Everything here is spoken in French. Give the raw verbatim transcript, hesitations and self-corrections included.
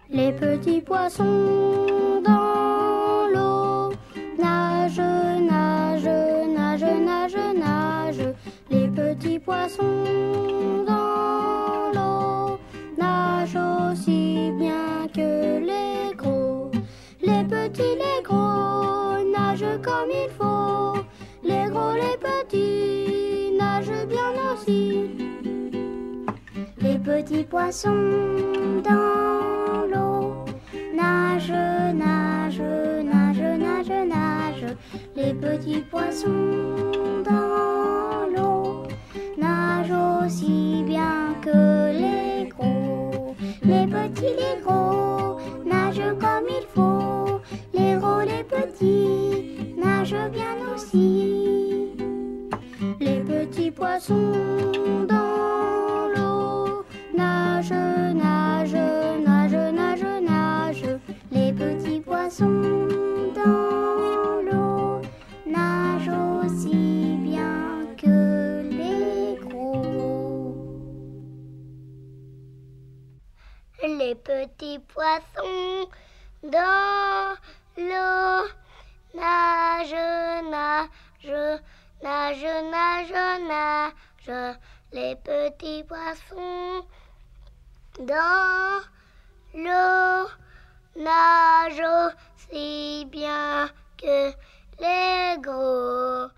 Les petits poissons dans l'eau nagent, nagent, nagent, nagent, nagent. Les petits poissons dans l'eau nagent aussi bien que les gros. Les petits, les gros nagent comme il faut. Les gros, les petits nagent bien aussi. Les petits poissons dans l'eau nagent, nagent, nagent, nagent, nagent. Les petits poissons dans l'eau nagent aussi bien que les gros. Les petits, les gros nagent comme il faut. Les gros, les petits nagent bien aussi. Les petits poissons dans l'eau nagent, nagent, nagent, nagent, nagent. Les petits poissons dans l'eau nagent aussi bien que les gros. Les petits poissons dans l'eau nagent, nagent, nagent, nagent, nagent. Les petits poissons dans l'eau nagent aussi bien que les gros.